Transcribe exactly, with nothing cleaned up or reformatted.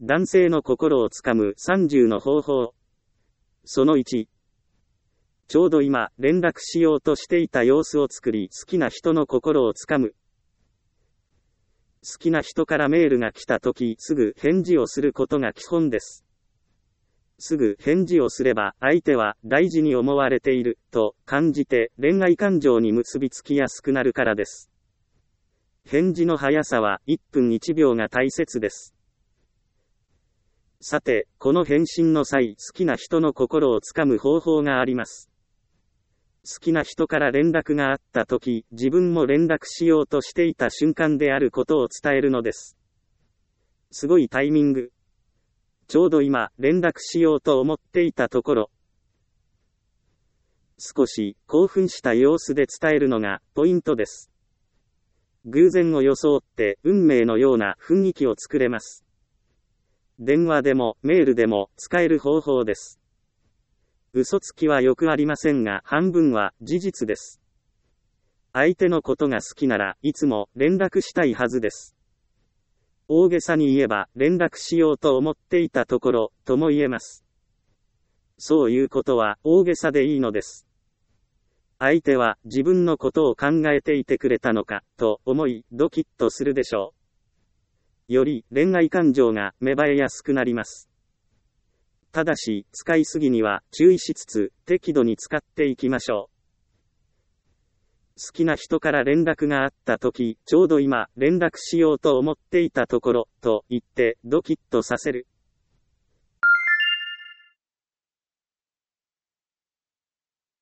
男性の心をつかむさんじゅうの方法。そのいち。ちょうど今、連絡しようとしていた様子を作り、好きな人の心をつかむ。好きな人からメールが来たとき、すぐ返事をすることが基本です。すぐ返事をすれば、相手は大事に思われていると感じて恋愛感情に結びつきやすくなるからです。返事の速さはいっぷんいちびょうが大切です。さて、この返信の際、好きな人の心をつかむ方法があります。好きな人から連絡があったとき、自分も連絡しようとしていた瞬間であることを伝えるのです。すごいタイミング。ちょうど今、連絡しようと思っていたところ。少し興奮した様子で伝えるのがポイントです。偶然を装って運命のような雰囲気を作れます。電話でもメールでも使える方法です。嘘つきはよくありませんが、半分は事実です。相手のことが好きならいつも連絡したいはずです。大げさに言えば、連絡しようと思っていたところ、とも言えます。そういうことは大げさでいいのです。相手は自分のことを考えていてくれたのか、と思い、ドキッとするでしょう。より恋愛感情が芽生えやすくなります。ただし、使いすぎには注意しつつ、適度に使っていきましょう。好きな人から連絡があったとき、ちょうど今、連絡しようと思っていたところ、と言って、ドキッとさせる。